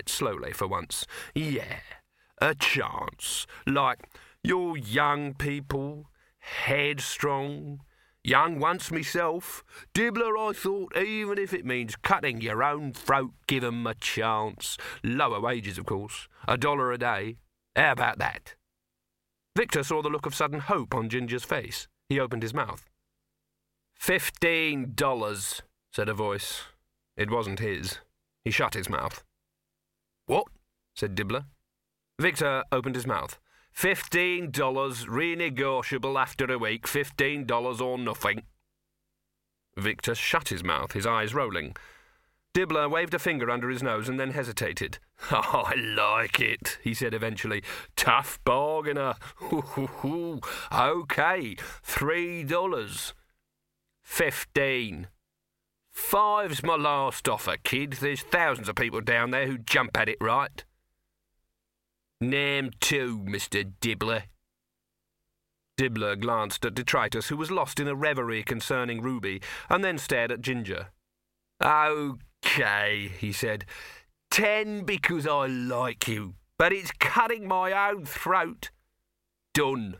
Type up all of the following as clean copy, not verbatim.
quite slowly for once. "Yeah, a chance. Like, you're young people, headstrong. Young once myself. Dibbler, I thought, even if it means cutting your own throat, give 'em a chance. Lower wages, of course. $1 a day. How about that?" Victor saw the look of sudden hope on Ginger's face. He opened his mouth. $15, said a voice. It wasn't his. He shut his mouth. "What?" said Dibbler. Victor opened his mouth. $15, renegotiable after a week, $15 or nothing. Victor shut his mouth, his eyes rolling. Dibbler waved a finger under his nose and then hesitated. "I like it," he said eventually. "Tough bargainer. OK, $3. 15. 5's my last offer, kid. There's thousands of people down there who jump at it right." "Name 2, Mr. Dibbler." Dibbler glanced at Detritus, who was lost in a reverie concerning Ruby, and then stared at Ginger. "OK," he said. 10 because I like you, but it's cutting my own throat. Done."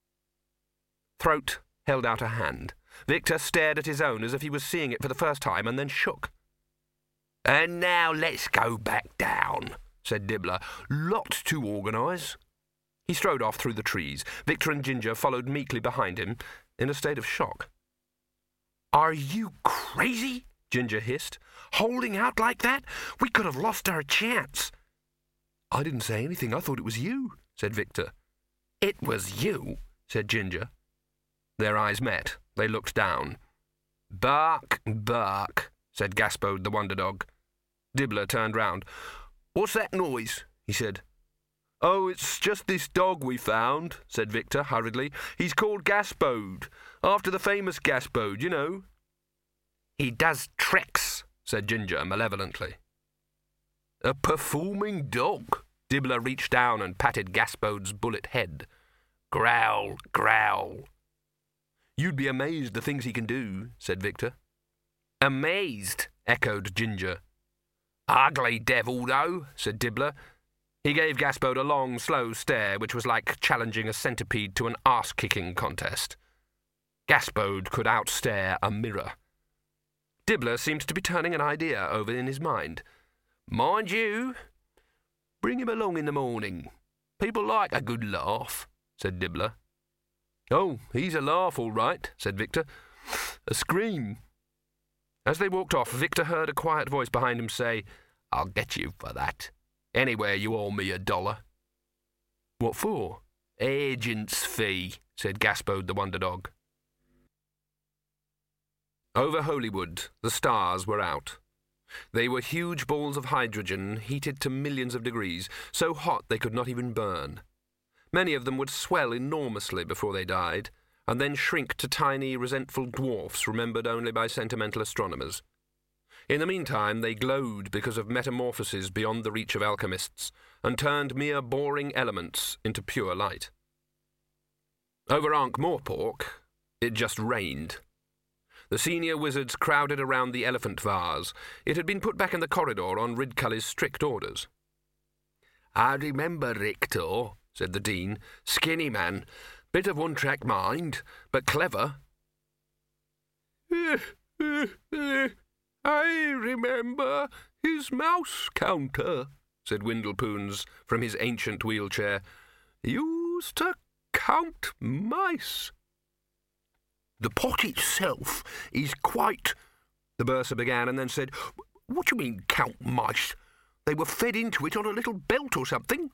Throat held out a hand. Victor stared at his own as if he was seeing it for the first time, and then shook. "And now let's go back down," said Dibbler. "Lot to organise." He strode off through the trees. Victor and Ginger followed meekly behind him, in a state of shock. "Are you crazy?" Ginger hissed. "Holding out like that? We could have lost our chance." "I didn't say anything. I thought it was you," said Victor. "It was you," said Ginger. Their eyes met. They looked down. "Bark, bark," said Gaspode the Wonder Dog. Dibbler turned round. "What's that noise?" he said. "Oh, it's just this dog we found," said Victor hurriedly. "He's called Gaspode, after the famous Gaspode, you know." "He does tricks," said Ginger malevolently. "A performing dog." Dibbler reached down and patted Gaspode's bullet head. "Growl, growl." "You'd be amazed the things he can do," said Victor. "Amazed," echoed Ginger. "Ugly devil, though," said Dibbler. He gave Gaspode a long, slow stare, which was like challenging a centipede to an arse-kicking contest. Gaspode could outstare a mirror. Dibbler seemed to be turning an idea over in his mind. "Mind you, bring him along in the morning. People like a good laugh," said Dibbler. "Oh, he's a laugh, all right," said Victor. "A scream." As they walked off, Victor heard a quiet voice behind him say, "I'll get you for that. Anywhere you owe me $1. "What for?" "Agent's fee," said Gaspode the Wonder Dog. Over Holywood, the stars were out. They were huge balls of hydrogen heated to millions of degrees, so hot they could not even burn. Many of them would swell enormously before they died, and then shrink to tiny, resentful dwarfs remembered only by sentimental astronomers. In the meantime, they glowed because of metamorphoses beyond the reach of alchemists, and turned mere boring elements into pure light. Over Ankh-Morpork, it just rained. The senior wizards crowded around the elephant vase. It had been put back in the corridor on Ridcully's strict orders. "I remember Rictor," said the Dean. "Skinny man. Bit of one-track mind, but clever." "I remember his mouse counter," said Windlepoons from his ancient wheelchair. "Used to count mice." "The pot itself is quite—" the bursar began, and then said, "What do you mean, count mice? They were fed into it on a little belt or something."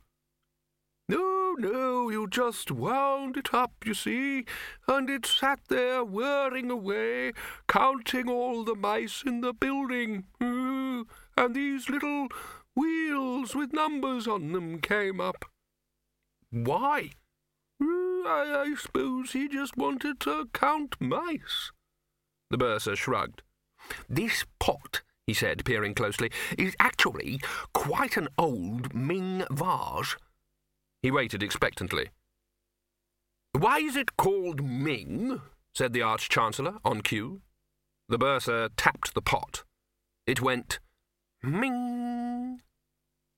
No, you just wound it up, you see, and it sat there whirring away, counting all the mice in the building. And these little wheels with numbers on them came up." "Why?" I suppose he just wanted to count mice." The bursar shrugged. "This pot," he said, peering closely, "is actually quite an old Ming vase." He waited expectantly. "Why is it called Ming?" said the Arch-Chancellor, on cue. The bursar tapped the pot. It went Ming.